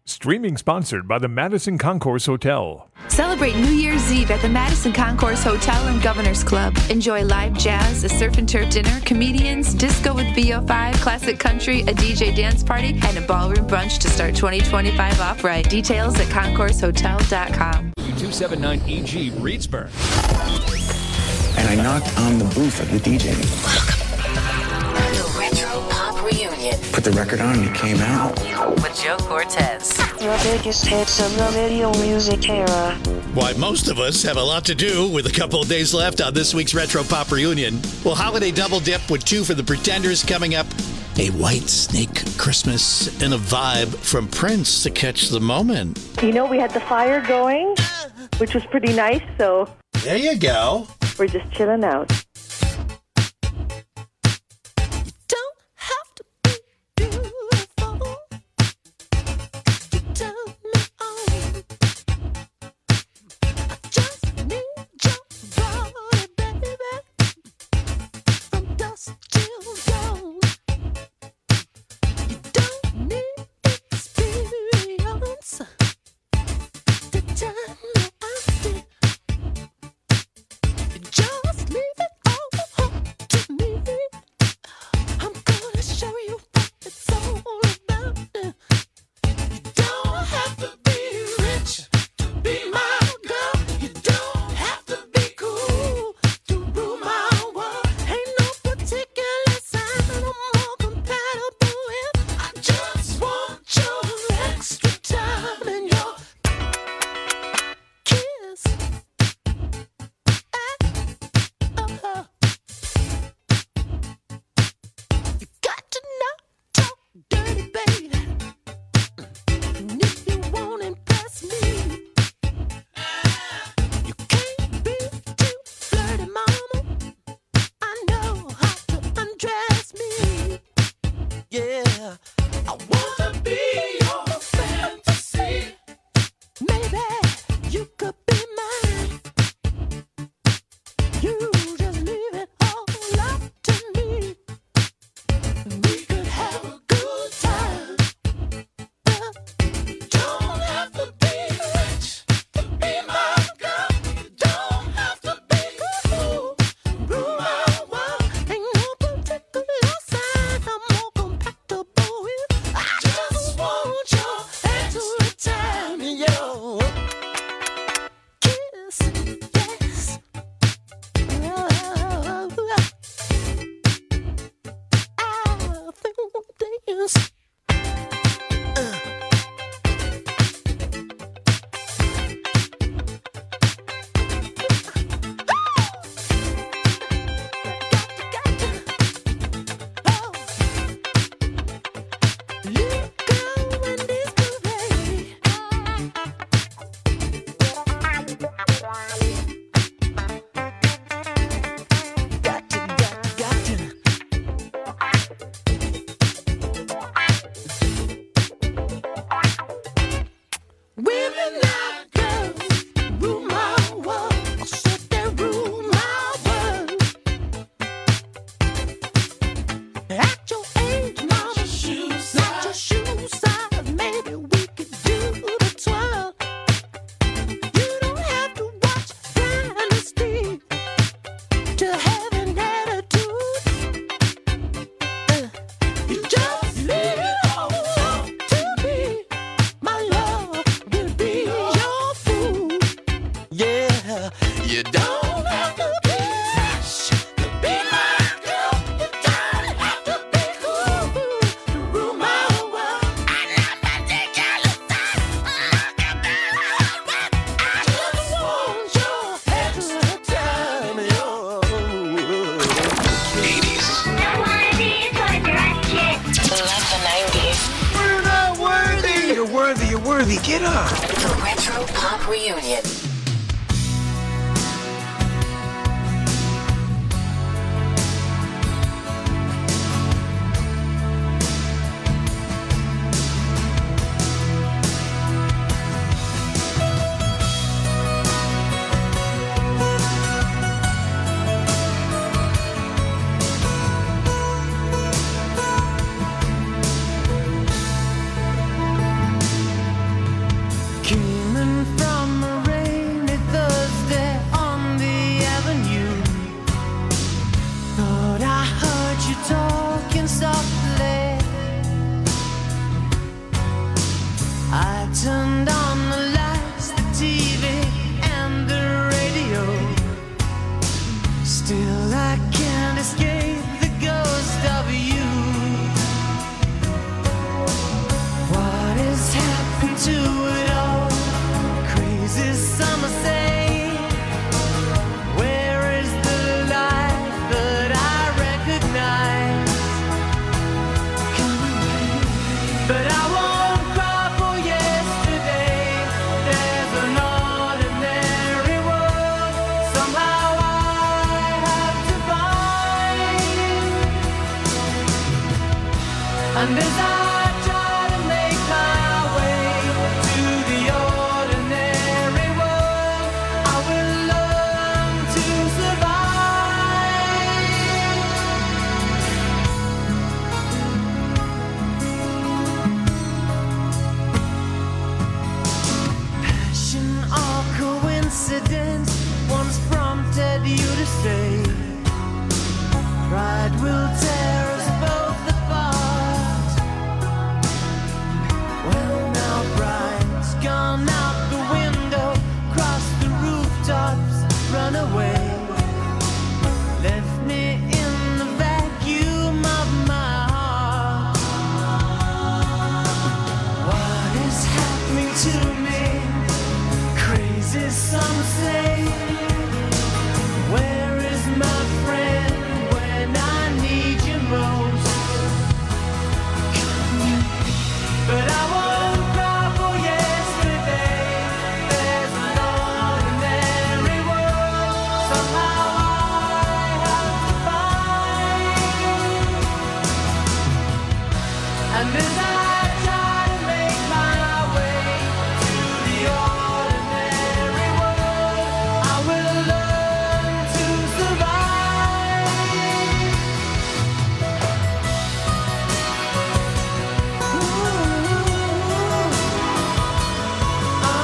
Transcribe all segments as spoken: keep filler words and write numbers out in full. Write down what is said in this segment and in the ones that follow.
Streaming sponsored by the Madison Concourse Hotel. Celebrate New Year's Eve at the Madison Concourse Hotel and Governor's Club. Enjoy live jazz, a surf and turf dinner, comedians, disco with V O five, classic country, a D J dance party, and a ballroom brunch to start twenty twenty-five off right. Details at concourse hotel dot com. two seventy-nine E G Reedsburg. And I knocked on the booth of the D J. The Retro Pop Reunion. Put the record on and it came out. With Joe Cortez. The biggest hits of the video music era. Why, most of us have a lot to do with a couple of days left on this week's Retro Pop Reunion. Well, holiday double dip with two for the Pretenders coming up. A White Snake Christmas and a vibe from Prince to catch the moment. You know, we had the fire going, which was pretty nice, so... There you go. We're just chilling out. Get up! The Retro Pop Reunion. turned on the lights, the T V, and the radio. Still I can't escape the ghost of you. What has happened to it all? Crazy summer say, where is the light that I recognize? Come away, but I won't cry for yesterday. There's an ordinary world somehow I have to find. And as I try to make my way to the ordinary world, I will learn to survive. Passion or coincidence once prompted you to say, pride will tear us both apart. Well, now pride's gone out the window, crossed the rooftops, run away, left me in the vacuum of my heart. What is happening to me? Crazy, some say. Where is my friend when I need you most? But I won't cry for yesterday. There's an ordinary world somehow I have to find. And as I try to make my way to the ordinary world, I will learn to survive. Ooh, ah.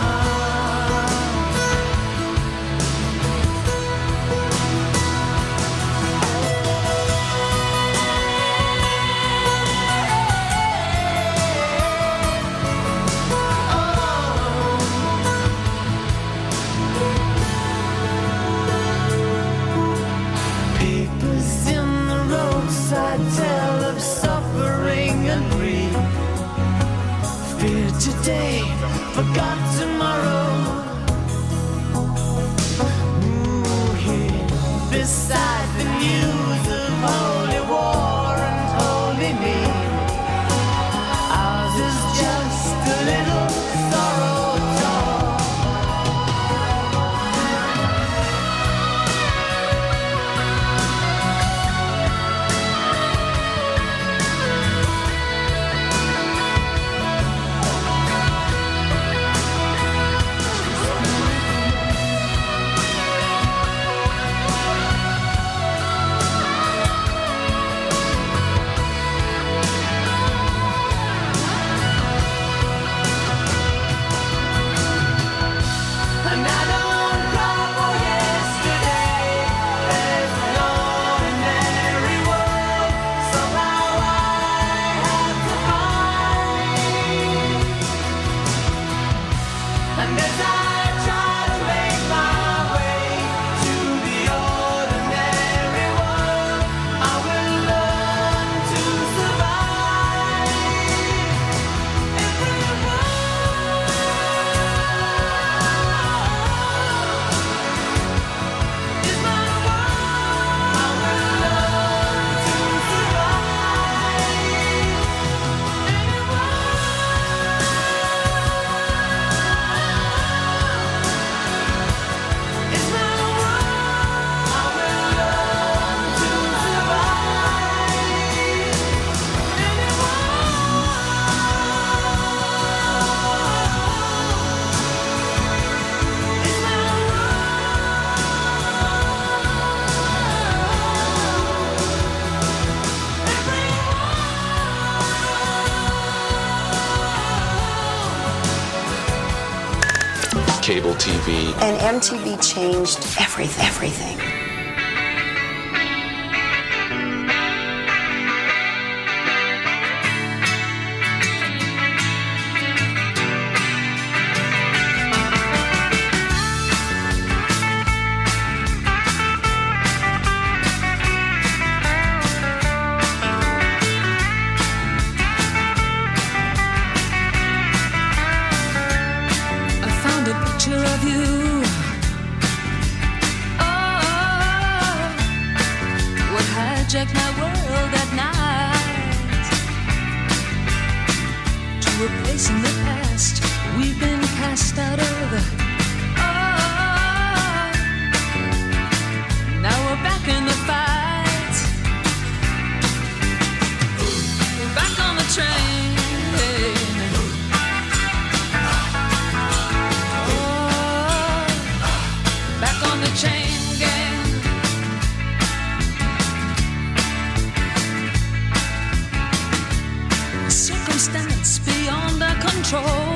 Papers in the roadside tell of suffering and grief. Fear today, forgot tomorrow. Ooh, here beside the news of holy war and holy need. Ours is just a little sorrow talk. And I don't cry for yesterday. There's an ordinary world somehow I have to find. And as I try to make my way to the ordinary world, I will learn to survive. Everyone is my world. I will learn to survive. Anyone is my world. I will learn to survive. Cable T V. And M T V changed everything, everything. of you. Oh, what hijacked my world that night to a place in the past we've been cast out of. Oh, now we're back in the fight. We're back on the train. Chain gang. Circumstance beyond our control.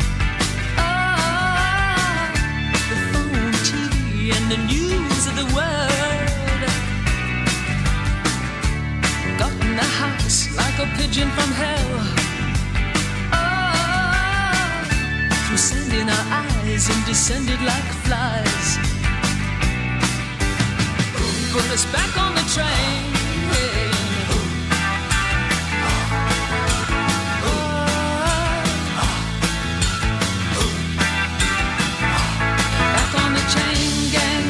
Oh, the phone, T V, and the news of the world got in the house like a pigeon from hell. Oh, through sand in our eyes and descended like flies. Put us back on the train. Oh, back on the chain gang.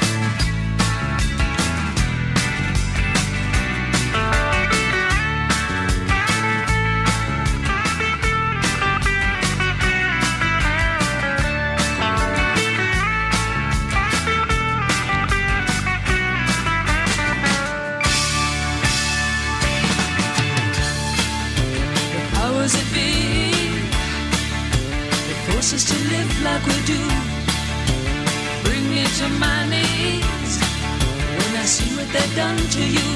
Us to live like we do, bring me to my knees when I see what they've done to you.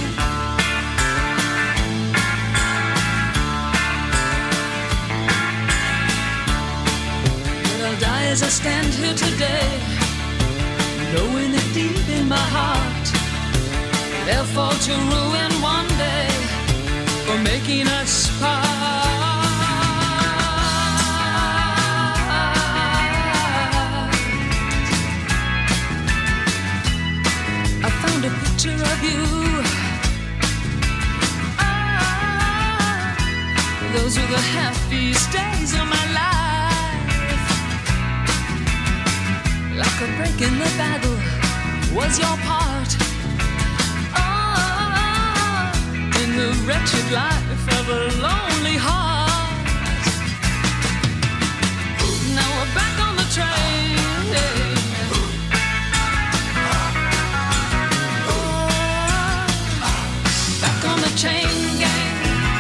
But I'll die as I stand here today, knowing that deep in my heart they'll fall to ruin one day for making us part. A picture of you. Ah, those were the happiest days of my life. Like a break in the battle was your part. Ah, in the wretched life of a lonely heart. Now we're back on the train. Chain gang.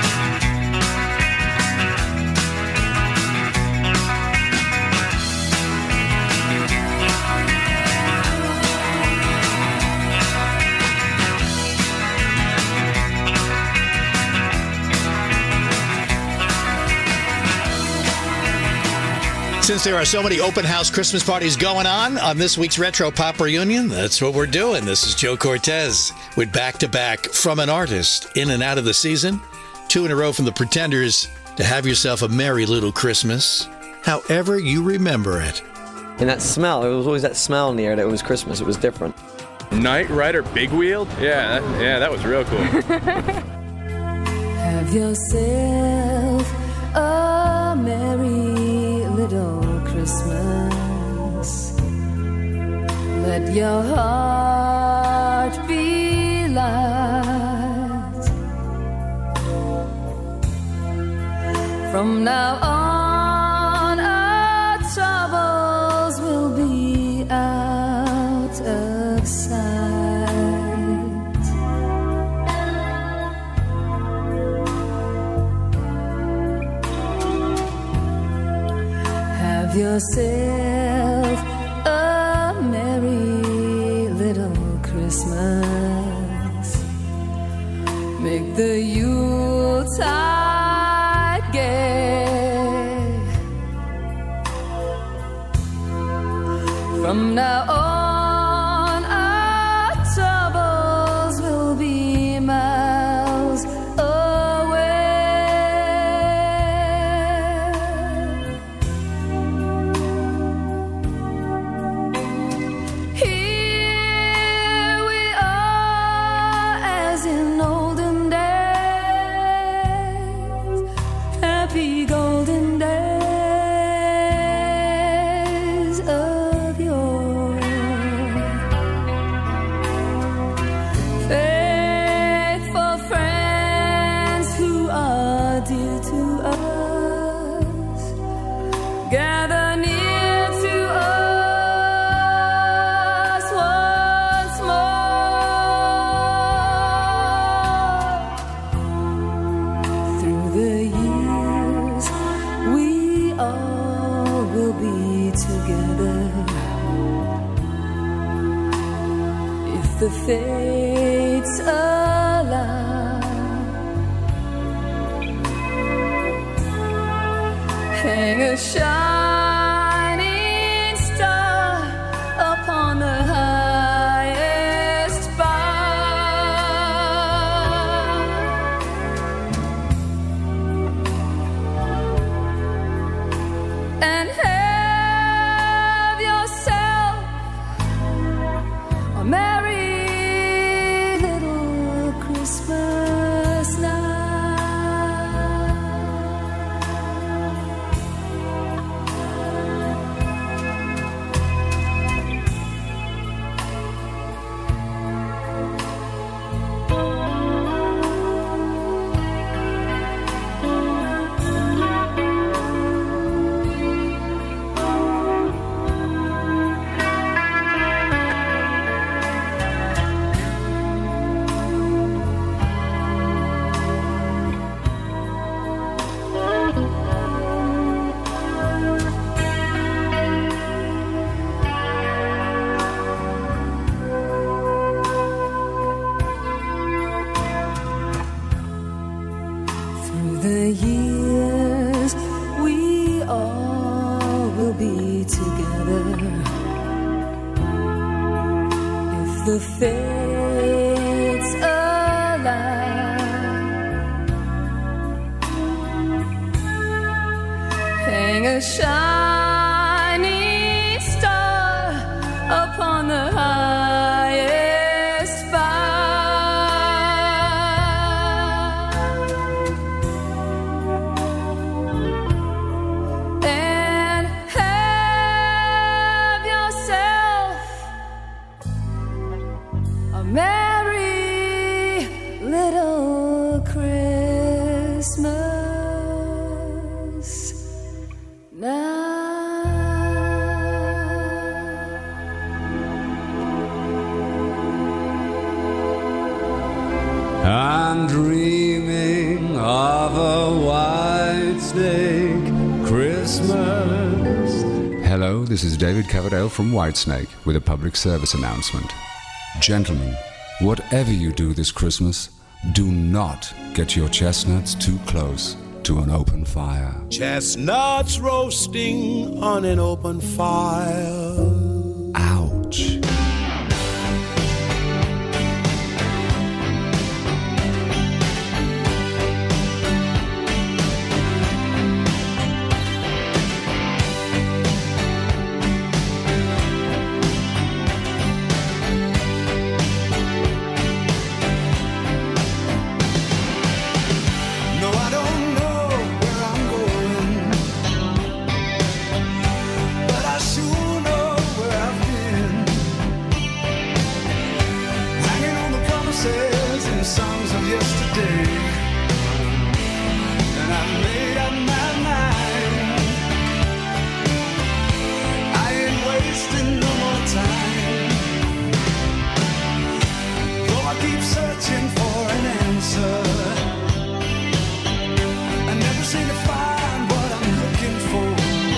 Since there are so many open house Christmas parties going on on this week's Retro Pop Reunion, that's what we're doing. This is Joe Cortez with back-to-back From an Artist, In and Out of the Season, two in a row from the Pretenders, to Have Yourself a Merry Little Christmas, however you remember it. And that smell, it was always that smell in the air that it was Christmas. It was different. Night Rider Big Wheel? Yeah, that, yeah, that was real cool. Have yourself a merry little Christmas. Let your heart be light. From now on, our troubles will be out of sight. Have yourself a merry little Christmas. Make the Yuletide gay. From now on, our troubles will be miles away. Here we are as in olden days, happy golden days of gather near to us once more. Through the years, we all will be together. If the fates allow, hang a shining star upon the highest bough, and have yourself a merry little Christmas night. Through the years, we all will be together. If the fates allow, hang a shining star upon the highest bough, and have yourself a merry little Christmas night. I'm dreaming of a white snake Christmas. Hello, this is David Coverdale from Whitesnake with a public service announcement. Gentlemen, whatever you do this Christmas, do not get your chestnuts too close to an open fire. Chestnuts roasting on an open fire. Ouch. No, I don't know where I'm going, but I sure know where I've been. Hanging on the promises and songs of yesterday, and I made up my mind. I ain't wasting no more time. Though I keep searching for an answer, I never seem to find what I'm looking for.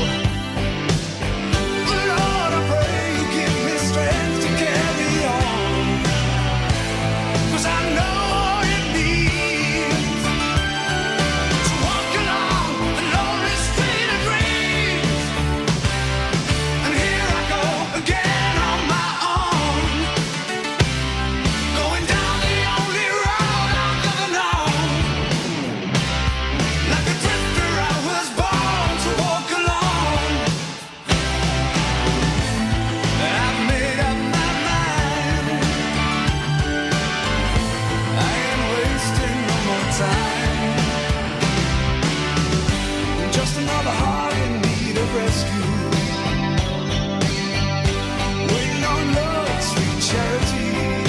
Lord, I pray you give me strength to carry on, 'cause I know all it means to walk along the lonely street of dreams. And here I go again on my own, going down the only road I've ever known. Like a drifter, I was born to walk alone. I've made up my mind. I ain't wasting no more time. Just another heart in need of rescue, waiting on love's sweet charity.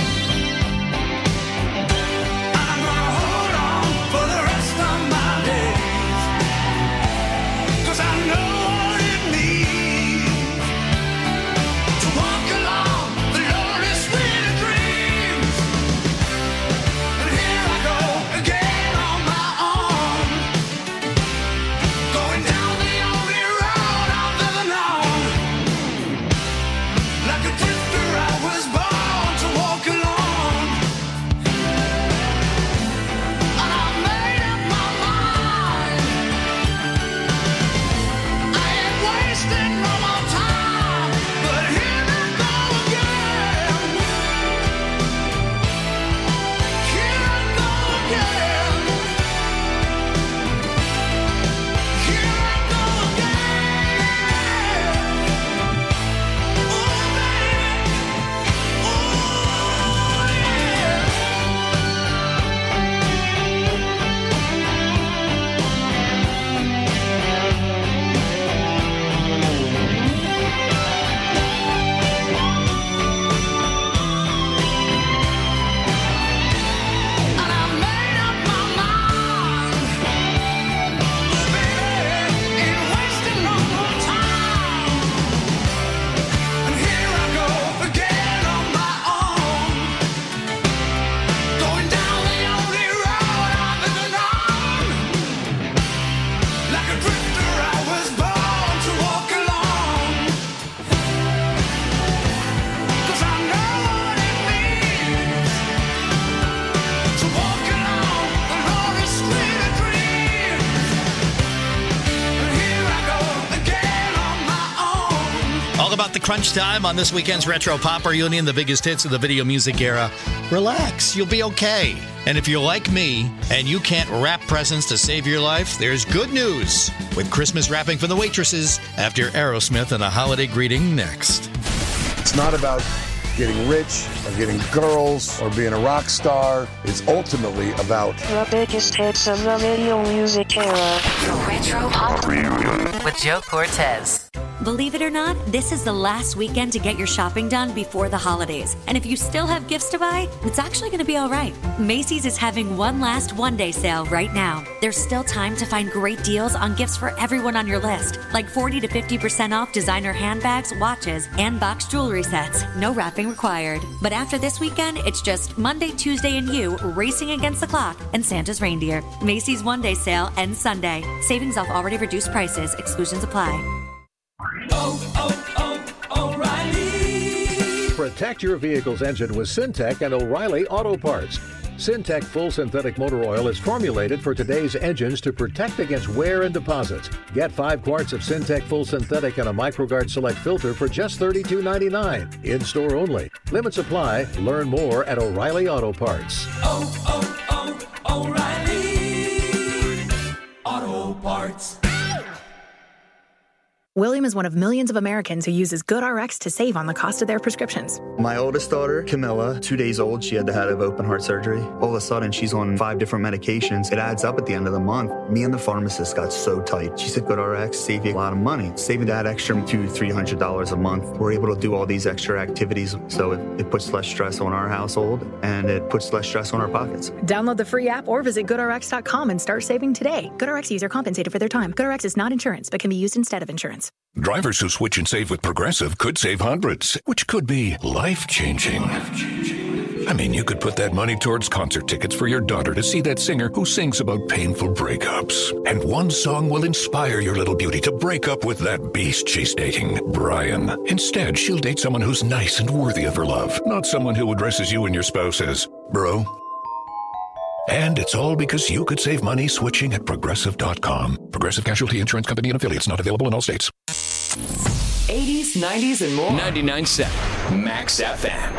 I'm gonna hold on for the rest of my days, 'cause I know what it crunch time on this weekend's Retro Pop Reunion, the biggest hits of the video music era. Relax, you'll be okay. And if you're like me and you can't wrap presents to save your life, there's good news with Christmas wrapping for the waitresses after Aerosmith and a holiday greeting next. It's not about getting rich or getting girls or being a rock star. It's ultimately about the biggest hits of the video music era. The Retro Pop Reunion with Joe Cortez. Believe it or not, this is the last weekend to get your shopping done before the holidays. And if you still have gifts to buy, it's actually going to be all right. Macy's is having one last one-day sale right now. There's still time to find great deals on gifts for everyone on your list, like forty to fifty percent off designer handbags, watches, and box jewelry sets. No wrapping required. But after this weekend, it's just Monday, Tuesday, and you racing against the clock and Santa's reindeer. Macy's one-day sale ends Sunday. Savings off already reduced prices. Exclusions apply. Oh, oh, oh, O'Reilly. Protect your vehicle's engine with Syntec and O'Reilly Auto Parts. Syntec Full Synthetic Motor Oil is formulated for today's engines to protect against wear and deposits. Get five quarts of Syntec Full Synthetic and a MicroGuard Select filter for just thirty-two ninety-nine. In-store only. Limits apply. Learn more at O'Reilly Auto Parts. Oh, oh, oh, O'Reilly Auto Parts. William is one of millions of Americans who uses GoodRx to save on the cost of their prescriptions. My oldest daughter, Camilla, two days old, she had to have open heart surgery. All of a sudden, she's on five different medications. It adds up at the end of the month. Me and the pharmacist got so tight. She said, GoodRx, save you a lot of money. Saving that extra two, three hundred dollars a month. We're able to do all these extra activities, so it, it puts less stress on our household, and it puts less stress on our pockets. Download the free app or visit good R X dot com and start saving today. GoodRx user compensated for their time. GoodRx is not insurance, but can be used instead of insurance. Drivers who switch and save with Progressive could save hundreds, which could be life-changing. I mean, you could put that money towards concert tickets for your daughter to see that singer who sings about painful breakups. And one song will inspire your little beauty to break up with that beast she's dating, Brian. Instead, she'll date someone who's nice and worthy of her love, not someone who addresses you and your spouse as, bro. And it's all because you could save money switching at Progressive dot com. Progressive Casualty Insurance Company and Affiliates, not available in all states. eighties, nineties, and more. ninety-nine point seven Max F M.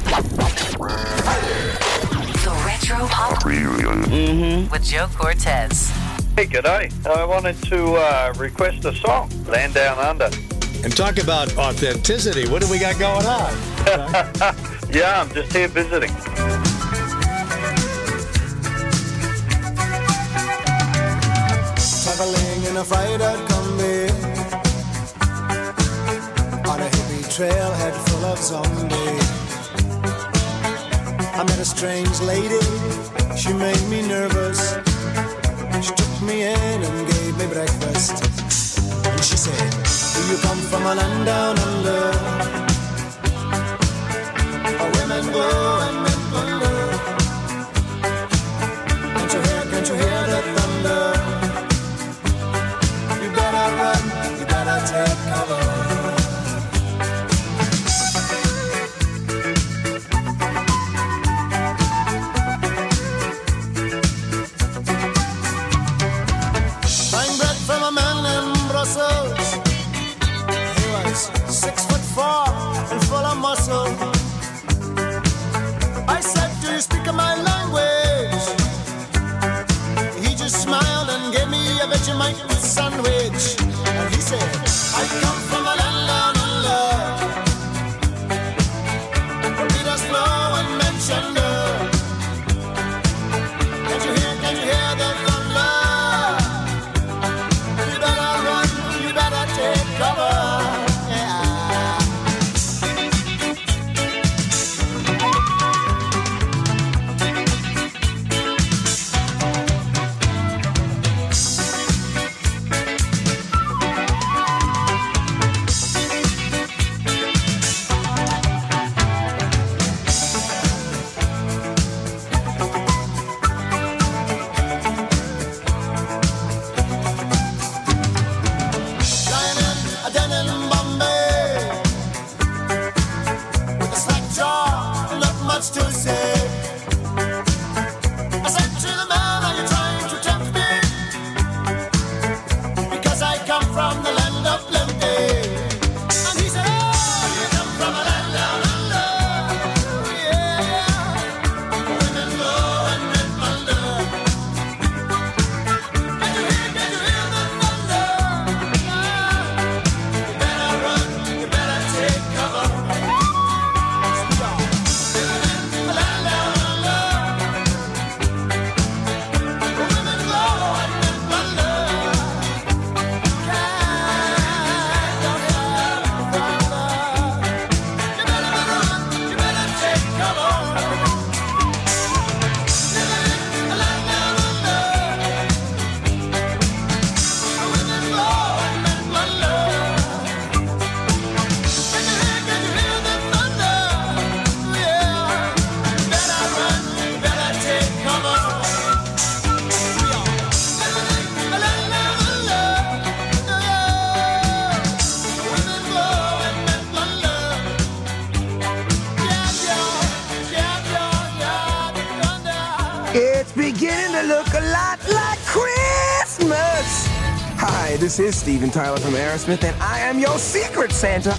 The Retro Pop Reunion Mm-hmm. with Joe Cortez. Hey, g'day. I wanted to uh, request a song, Land Down Under. And talk about authenticity. What do we got going on? Yeah, I'm just here visiting. Traveling in a fried-out Kombi on a hippie trailhead full of zombies. I met a strange lady, she made me nervous. She took me in and gave me breakfast. And she said, do you come from a land down under? Where women go and men plunder. Can't you hear, can't you hear the thunder? You better run, you better take cover. Six foot four and full of muscle. I said, do you speak my language? He just smiled and gave me a Vegemite sandwich. And he said, I come from a land down under, where Peter's flow and Manchester. Can't you hear, can't you hear the thunder? You better run, you better take cover. this is Steven Tyler from Aerosmith, and I am your secret Santa.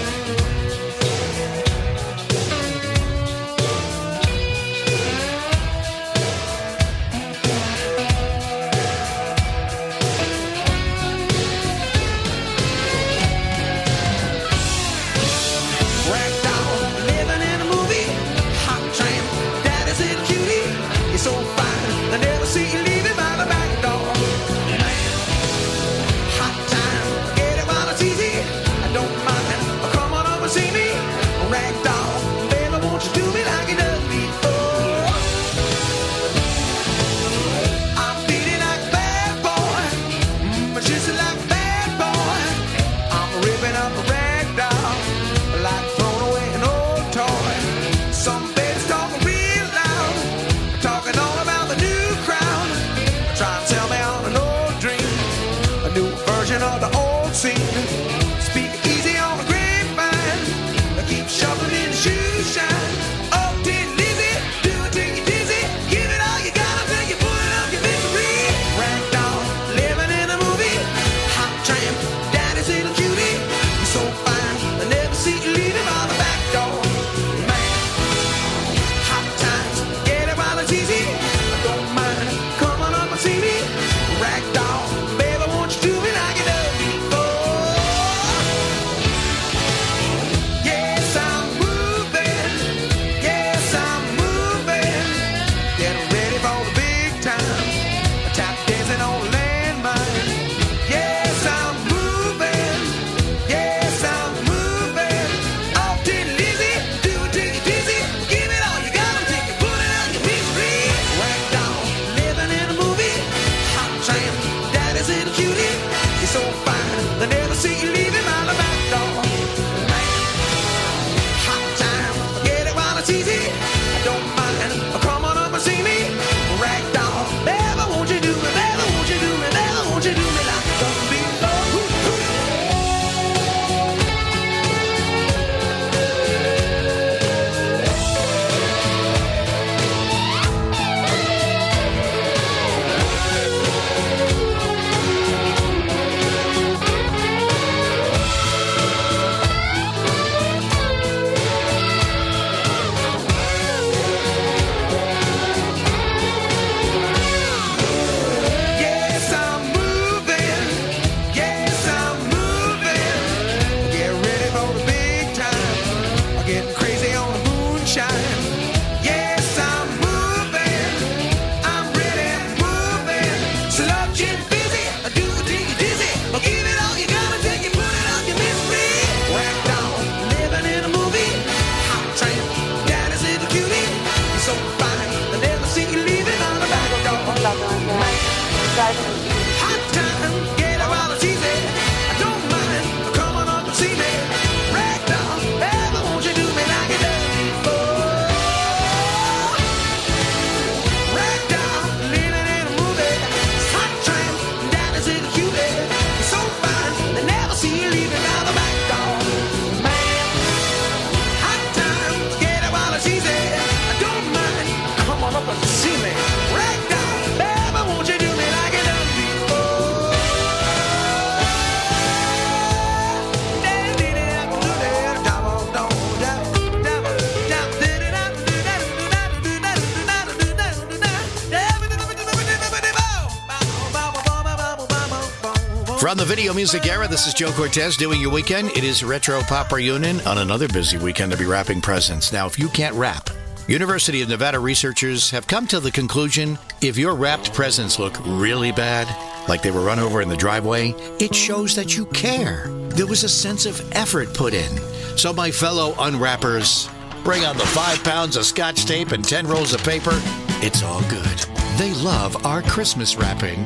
From the video music era, this is Joe Cortez doing your weekend. It is Retro Pop Reunion on another busy weekend to be wrapping presents. Now, if you can't wrap, University of Nevada researchers have come to the conclusion if your wrapped presents look really bad, like they were run over in the driveway, it shows that you care. There was a sense of effort put in. So my fellow unwrappers, bring on the five pounds of Scotch tape and ten rolls of paper. It's all good. They love our Christmas wrapping.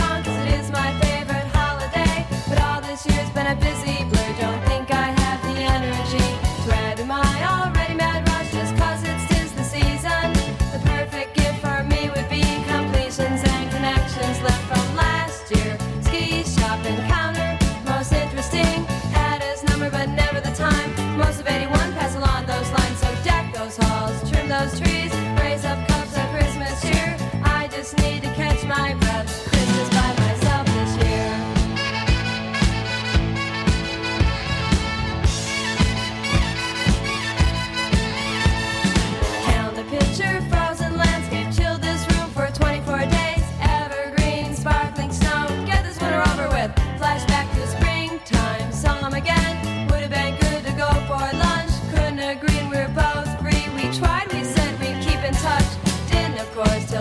Been a busy blur, don't think I have the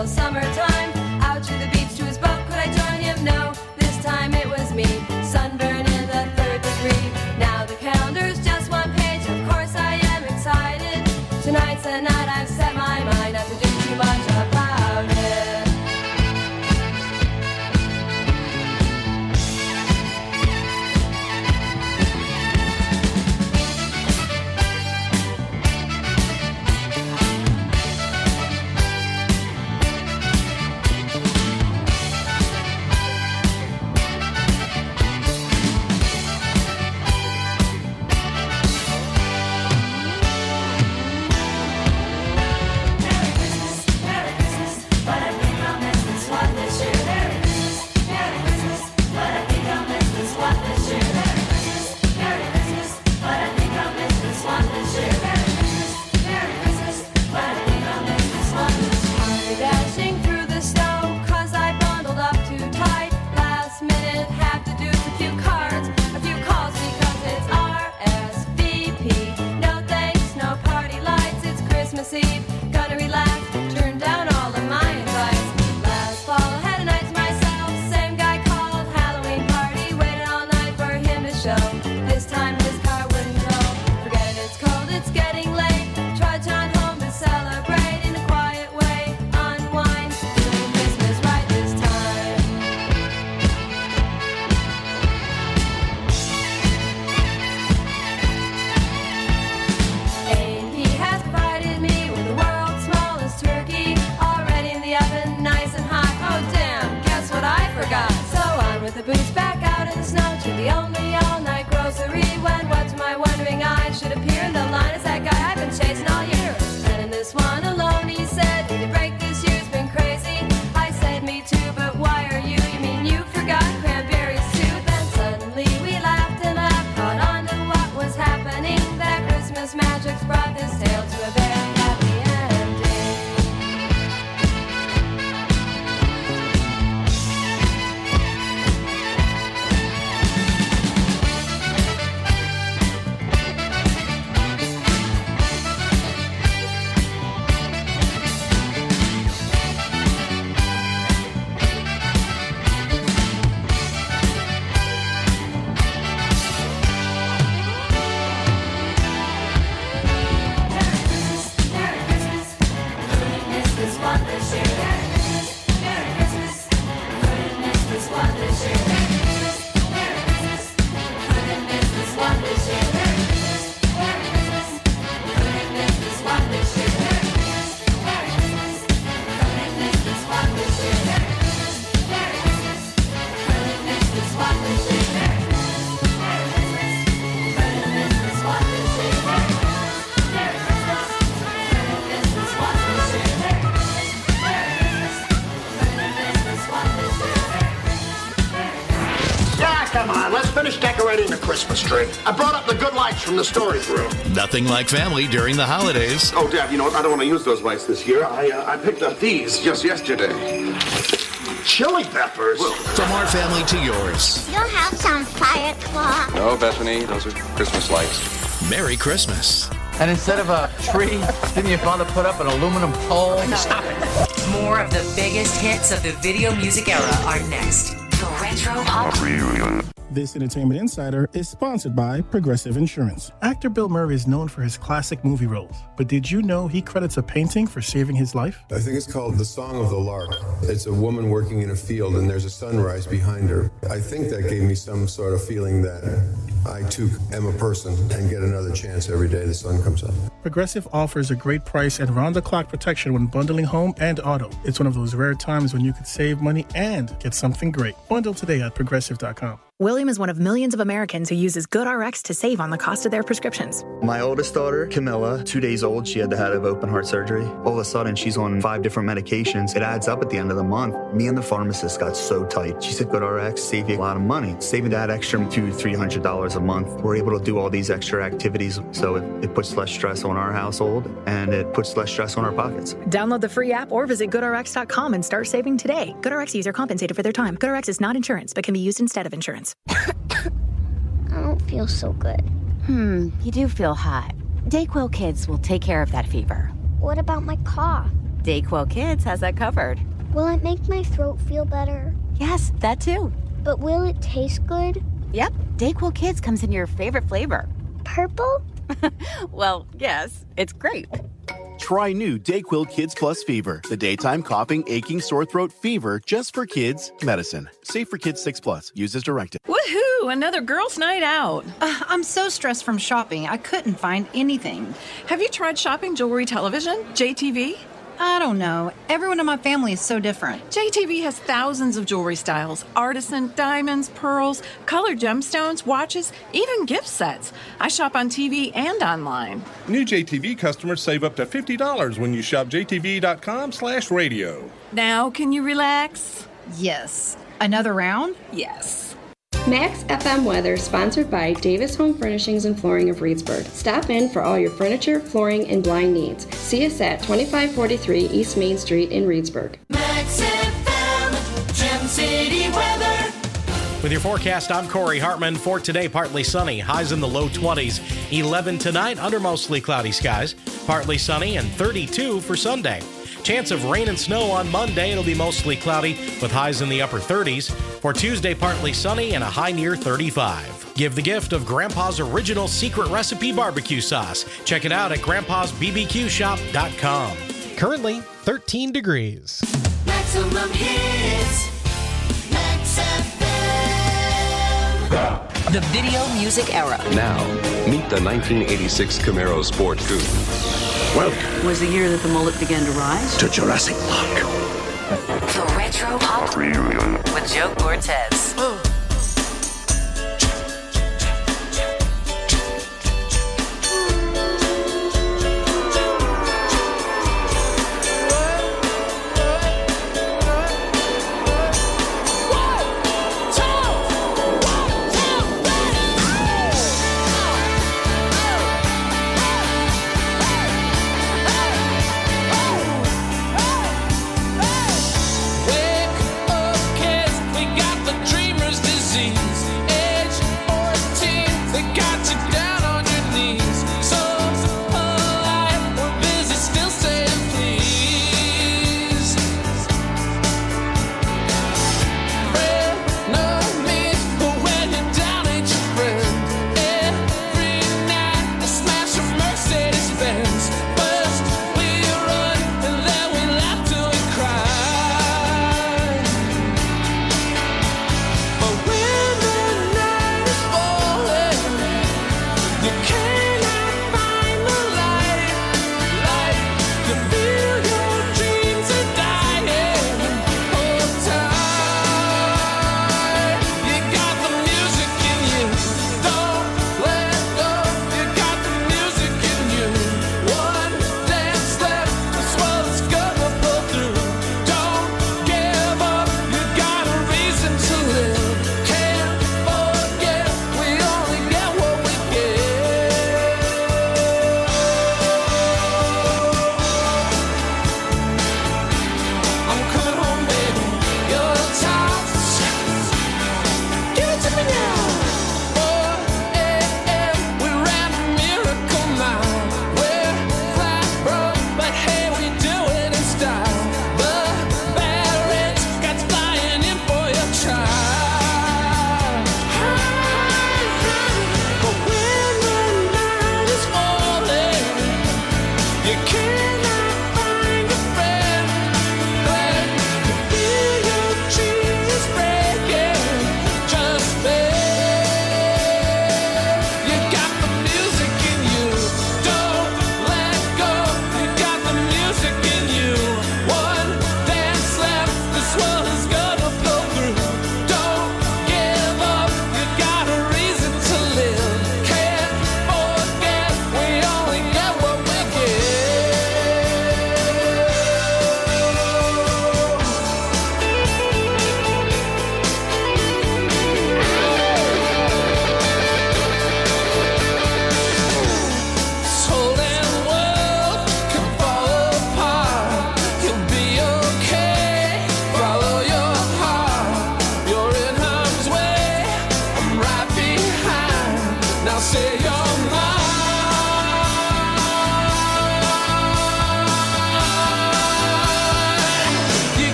till summertime. Out to the beach to his boat, could I join him? No, this time it was me. Sunburn in the third degree. Now the calendar's just one page, of course I am excited. Tonight's the night I've set my mind not to do too much about it. The Christmas tree. I brought up the good lights from the storage room. Nothing like family during the holidays. Oh, Dad, you know what? I don't want to use those lights this year. I uh, I picked up these just yesterday. Chili peppers. From our family to yours. You'll have some firecrackers. No, Bethany, those are Christmas lights. Merry Christmas. And instead of a tree, didn't your father put up an aluminum pole? Stop it. More of the biggest hits of the video music era are next. The Retro Pop Reunion. This Entertainment Insider is sponsored by Progressive Insurance. Actor Bill Murray is known for his classic movie roles, but did you know he credits a painting for saving his life? I think it's called The Song of the Lark. It's a woman working in a field and there's a sunrise behind her. I think that gave me some sort of feeling that I too am a person and get another chance every day the sun comes up. Progressive offers a great price and round-the-clock protection when bundling home and auto. It's one of those rare times when you could save money and get something great. Bundle today at progressive dot com. William is one of millions of Americans who uses GoodRx to save on the cost of their prescriptions. My oldest daughter, Camilla, two days old, she had to have open heart surgery. All of a sudden, she's on five different medications. It adds up at the end of the month. Me and the pharmacist got so tight. She said, GoodRx, save you a lot of money. Saving that extra two, three hundred dollars a month. We're able to do all these extra activities, so it, it puts less stress on our household and it puts less stress on our pockets. Download the free app or visit good R X dot com and start saving today. GoodRx user compensated for their time. GoodRx is not insurance, but can be used instead of insurance. I don't feel so good. Hmm, you do feel hot. Dayquil Kids will take care of that fever. What about my cough? Dayquil Kids has that covered. Will it make my throat feel better? Yes, that too. But will it taste good? Yep, Dayquil Kids comes in your favorite flavor. Purple? Well, yes, it's grape. Try new Dayquil Kids Plus Fever, the daytime coughing, aching, sore throat fever just for kids medicine. Safe for kids six plus. Use as directed. Woohoo! Another girls' night out. Uh, I'm so stressed from shopping. I couldn't find anything. Have you tried shopping jewelry television, J T V? I don't know. Everyone in my family is so different. J T V has thousands of jewelry styles. Artisan, diamonds, pearls, colored gemstones, watches, even gift sets. I shop on T V and online. New J T V customers save up to fifty dollars when you shop J T V dot com slash radio. Now, can you relax? Yes. Another round? Yes. Max F M weather sponsored by Davis Home Furnishings and Flooring of Reedsburg. Stop in for all your furniture, flooring, and blind needs. See us at twenty-five forty-three East Main Street in Reedsburg. Max F M, Gem City weather. With your forecast, I'm Corey Hartman. For today, partly sunny, highs in the low twenties. eleven tonight, under mostly cloudy skies. Partly sunny and thirty-two for Sunday. Chance of rain and snow on Monday. It'll be mostly cloudy with highs in the upper thirties. For Tuesday, partly sunny and a high near thirty-five. Give the gift of Grandpa's original secret recipe barbecue sauce. Check it out at grandpas b b q shop dot com. Currently thirteen degrees. Maximum hits. Max F M. The video music era. Now, meet the nineteen eighty-six Camaro Sport Coupe. Welcome. Was the year that the mullet began to rise? to Jurassic Park. The Retro Pop Reunion. with Joe Cortez. Wake up, kids, we got the dreamers.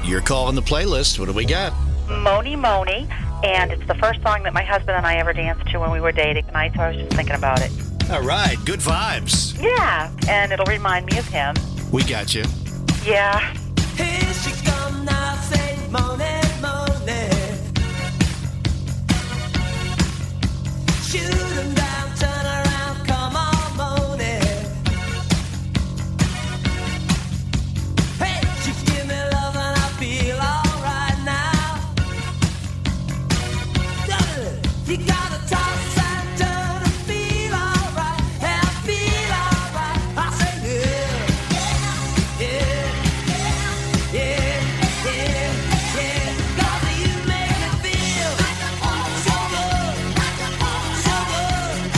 Your call on the playlist. What do we got? Moni Moni, and it's the first song that my husband and I ever danced to when we were dating tonight, so I was just thinking about it. All right, good vibes. Yeah, and it'll remind me of him. We got you. Yeah. Here she come now, say Moni, Moni. Shoot 'em down, turn around, come on, Moni. Hey, she give me love and I feel alright now. You gotta toss and turn and feel alright, and I feel alright. I say yeah, yeah, yeah, yeah, yeah. 'Cause you make me feel so good, so good.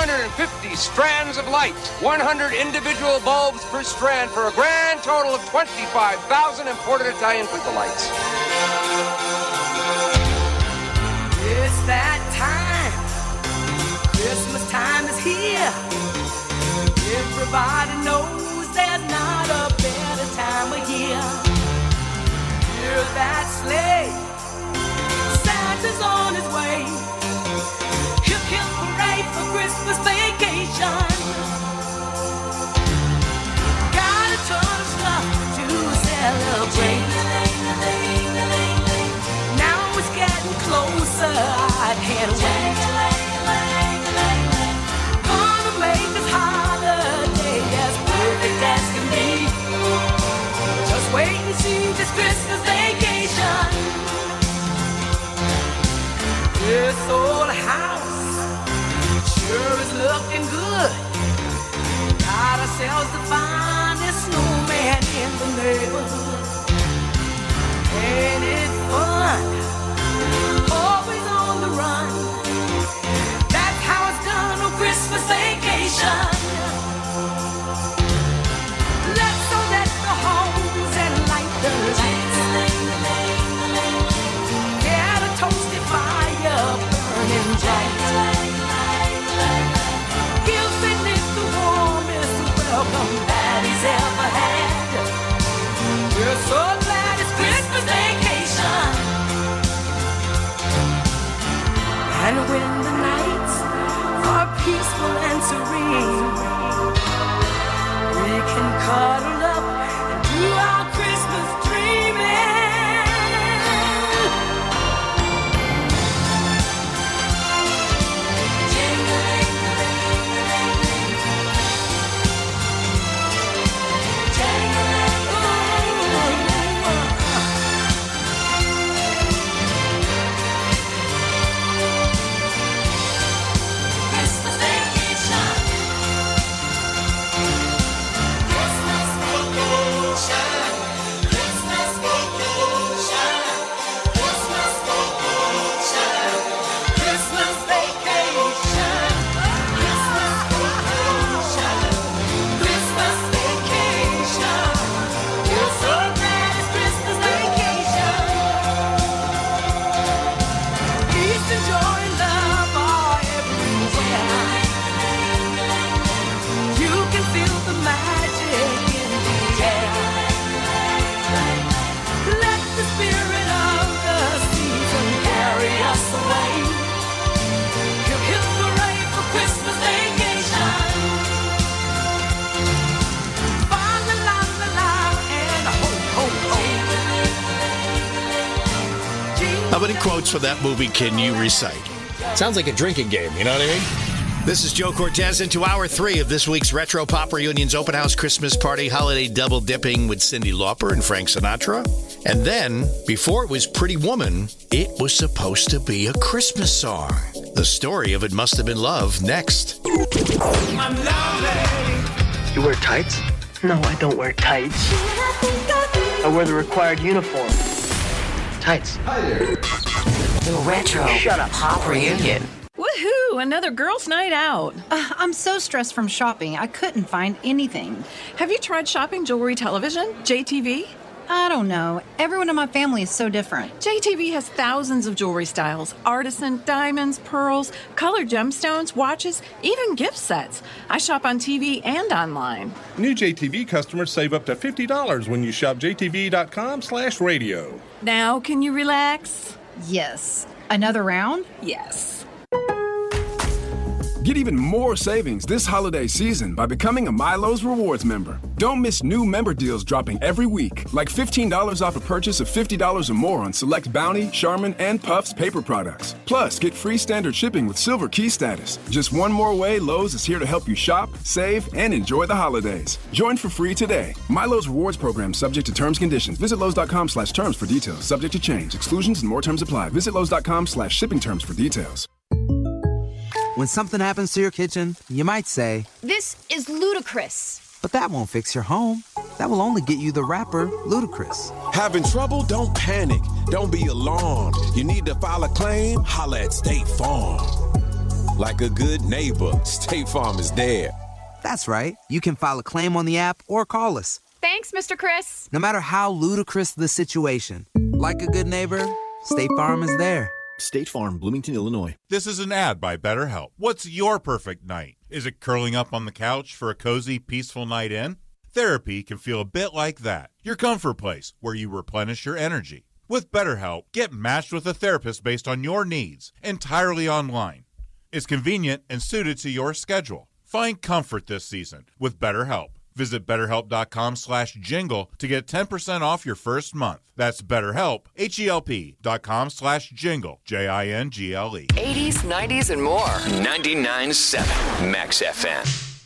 hundred fifty strands of light, one hundred individual bulbs per strand for a grand total of twenty-five thousand imported Italian twinkle lights. It's that time. Christmas time is here. Everybody knows there's not a better time of year. Hear that sleigh. Santa's on his way. Hip hip hooray for Christmas vacation. Got a ton of stuff to celebrate. Now it's getting closer, I can't wait. Gonna make this holiday as perfect as can be. Just wait and see this Christmas vacation. This old house sure is looking good. Got ourselves the finest snowman in the neighborhood. Ain't it fun? Always on the run. That's how it's done on Christmas vacation. Let's all let the homes and light the lights. Get a toasty fire burning bright. Give Saint Nick the warmest welcome that he's ever had. We're so glad it's Christmas vacation. And when the nights are peaceful and serene, we can cuddle up and do our Christmas dreaming. How many quotes from that movie can you recite? Sounds like a drinking game, you know what I mean? This is Joe Cortez into hour three of this week's Retro Pop Reunion's Open House Christmas Party Holiday Double Dipping with Cyndi Lauper and Frank Sinatra. And then, before it was Pretty Woman, it was supposed to be a Christmas song. The story of It Must Have Been Love next. I'm lovely. You wear tights? No, I don't wear tights. I wear the required uniform. Tights. Hi there. The Retro Shut up. Pop Reunion. Woohoo! Another girls' night out. Uh, I'm so stressed from shopping, I couldn't find anything. Have you tried shopping jewelry television, J T V? I don't know. Everyone in my family is so different. J T V has thousands of jewelry styles. Artisan, diamonds, pearls, colored gemstones, watches, even gift sets. I shop on T V and online. New J T V customers save up to fifty dollars when you shop J T V dot com slash radio. Now, can you relax? Yes. Another round? Yes. Get even more savings this holiday season by becoming a Milo's Rewards member. Don't miss new member deals dropping every week, like fifteen dollars off a purchase of fifty dollars or more on select Bounty, Charmin, and Puffs paper products. Plus, get free standard shipping with Silver Key status. Just one more way Lowe's is here to help you shop, save, and enjoy the holidays. Join for free today. Milo's Rewards program subject to terms and conditions. Visit Lowe's dot com slash terms for details. Subject to change. Exclusions and more terms apply. Visit Lowe's dot com slash shipping terms for details. When something happens to your kitchen, you might say, "This is ludicrous." But that won't fix your home. That will only get you the rapper, Ludacris. Having trouble? Don't panic. Don't be alarmed. You need to file a claim? Holla at State Farm. Like a good neighbor, State Farm is there. That's right. You can file a claim on the app or call us. Thanks, Mister Chris. No matter how ludicrous the situation, like a good neighbor, State Farm is there. State Farm, Bloomington, Illinois. This is an ad by BetterHelp. What's your perfect night? Is it curling up on the couch for a cozy, peaceful night in? Therapy can feel a bit like that. Your comfort place, where you replenish your energy. With BetterHelp, get matched with a therapist based on your needs, entirely online. It's convenient and suited to your schedule. Find comfort this season with BetterHelp. Visit betterhelp.com slash jingle to get ten percent off your first month. That's BetterHelp, H-E-L-P dot com slash jingle, J I N G L E. eighties, nineties, and more. ninety-nine point seven Max F M.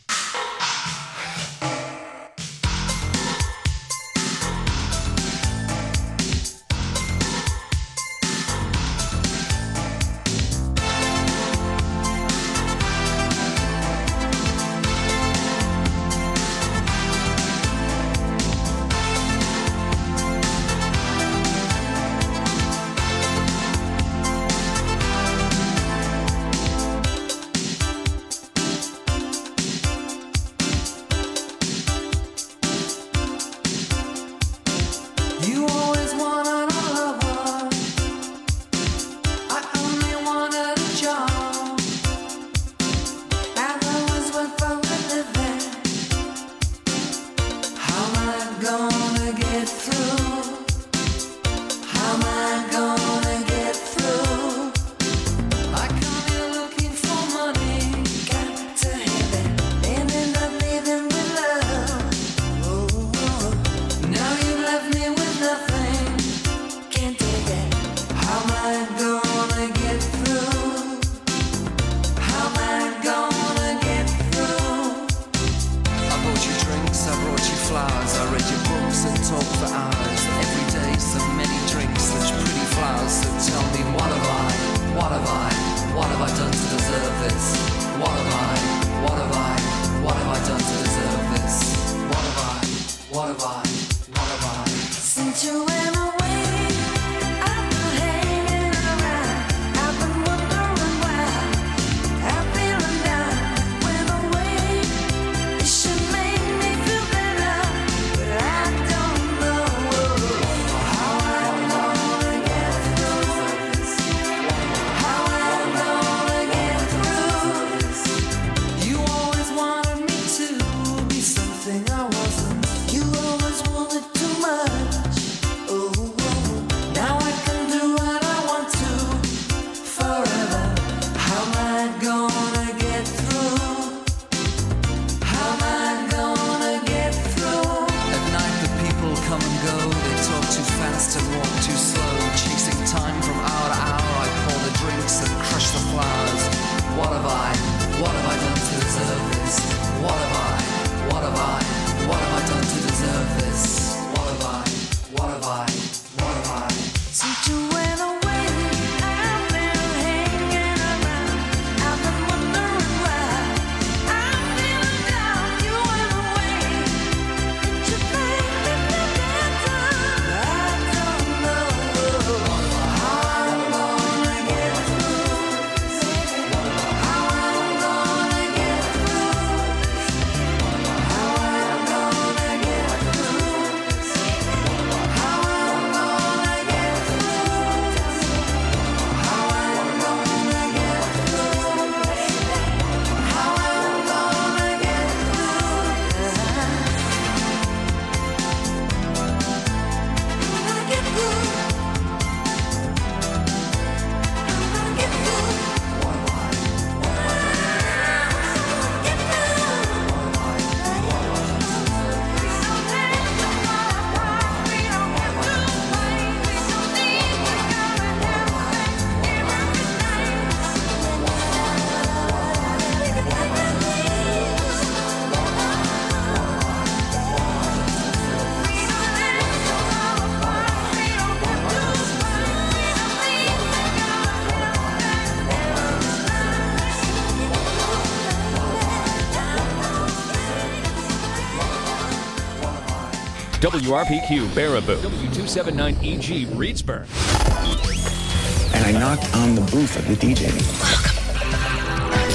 W R P Q, Baraboo. W two seventy-nine E G, Reedsburg. And I knocked on the booth of the D J.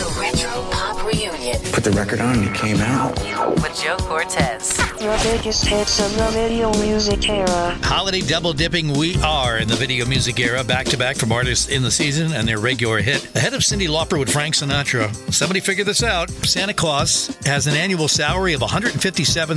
put the record on and it came out. With Joe Cortez. The biggest hits of the video music era. Holiday double dipping, we are in the video music era, back-to-back from artists in the season and their regular hit. Ahead of Cyndi Lauper with Frank Sinatra. Somebody figure this out. Santa Claus has an annual salary of one hundred fifty-seven